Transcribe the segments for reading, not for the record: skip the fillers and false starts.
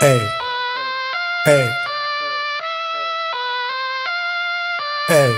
Ey, ey, ey,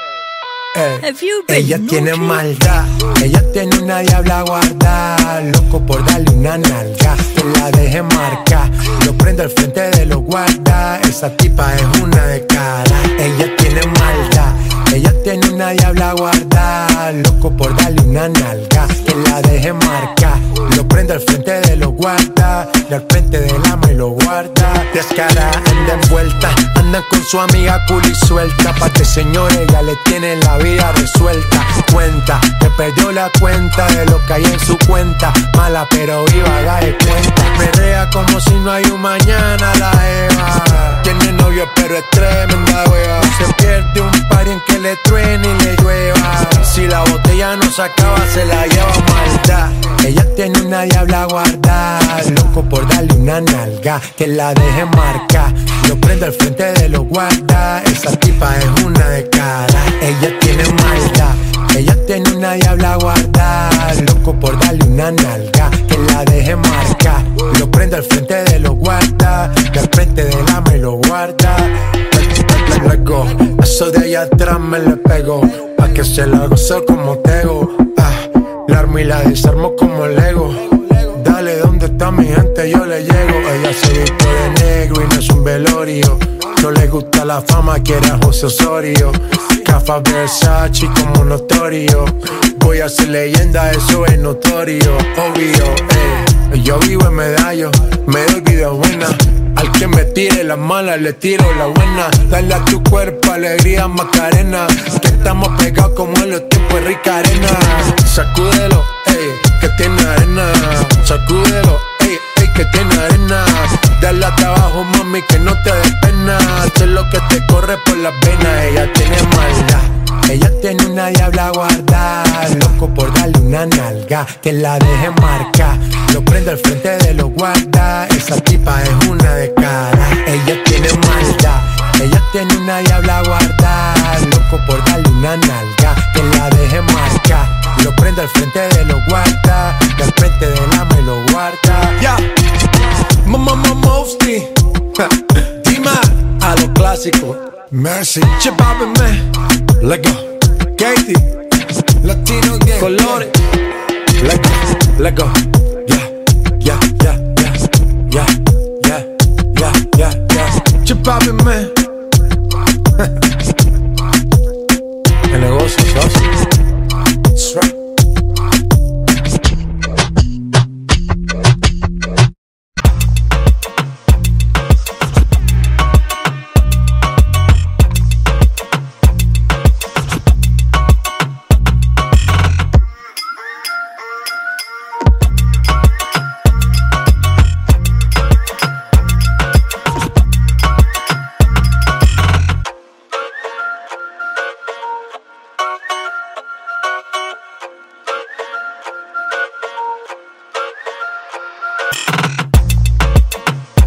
ey. Ella tiene maldad, ella tiene una diabla guardada, loco por darle una nalga, que la deje marcar, lo prende al frente de los guardas, esa tipa es una de cara. Ella tiene maldad, ella tiene una diabla guardada, loco por darle una nalga, que la deje marcar, lo prende al frente de los guardas, y al frente del ama y lo guarda. Descara, anda envuelta, andan con su amiga cool y suelta, pa' que señores ya le tienen la vida resuelta. Cuenta, que perdió la cuenta de lo que hay en su cuenta, mala pero viva, haga de cuenta. Perrea como si no hay un mañana la Eva, tiene novio pero es tremenda hueva, se pierde un par en que le truene y le llueva, si la botella no se acaba se la lleva maldad. Ella tiene una diabla guardada, loco por darle una nalga, que la deje marcar, lo prende al frente de los guardas, esa tipa es una de cara. Ella tiene maldad, ella tiene una diabla guardada, loco por darle una nalga, que la deje marcar, lo prende al frente de los guardas, y al frente del ama y lo guarda. Luego, eso de allá atrás me le pegó, pa' que se la gozo como tego. La armo y la desarmo como Lego. Dale, ¿dónde está mi gente? Yo le llego. Ella se vistió de negro y no es un velorio. No le gusta la fama, quiere a José Osorio. Cafa Versace como notorio. Voy a ser leyenda, eso es notorio. Obvio, yo vivo en Medallo, me doy vida buena. Al que me tire la mala, le tiro la buena. Dale a tu cuerpo alegría, Macarena, que estamos pegados como en los tiempos de Rica Arena. Sacúdelo, ey, que tiene arena. Sacúdelo, ey, ey, que tiene arena. Dale hasta abajo, mami, que no te dé pena. Sé lo que te corre por las venas. Ella tiene maldad, ella tiene una diabla guardada, loco por darle una nalga, que la deje marcar, lo prende al frente de los guardas, esa tipa es una de cara. Ella tiene maldad, ella tiene una diabla guardada, loco por darle una nalga, que la deje marcar, lo prende al frente de los guardas, y al frente del ama y lo guarda. Ya, Mama Mosty, Dima, a lo clásico. Mercy, Chipapi, man, let's go. Katie, Latino Gang, Colores, let's go, yeah. Chipapi, man.